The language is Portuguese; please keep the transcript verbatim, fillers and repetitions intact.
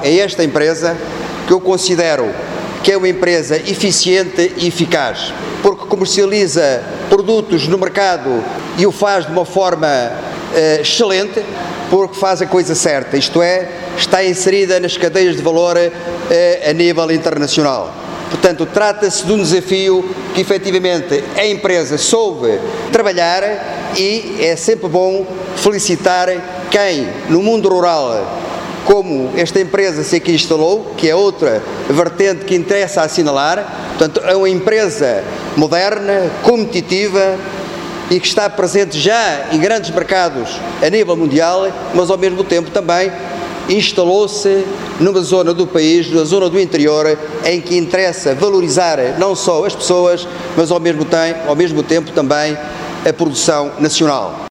a esta empresa, que eu considero que é uma empresa eficiente e eficaz, porque comercializa produtos no mercado e o faz de uma forma uh, excelente, porque faz a coisa certa, isto é, está inserida nas cadeias de valor uh, a nível internacional. Portanto, trata-se de um desafio que efetivamente a empresa soube trabalhar e é sempre bom felicitar quem no mundo rural, como esta empresa se aqui instalou, que é outra vertente que interessa assinalar. Portanto, é uma empresa moderna, competitiva e que está presente já em grandes mercados a nível mundial, mas ao mesmo tempo também instalou-se numa zona do país, na zona do interior, em que interessa valorizar não só as pessoas, mas ao mesmo tempo, ao mesmo tempo também a produção nacional.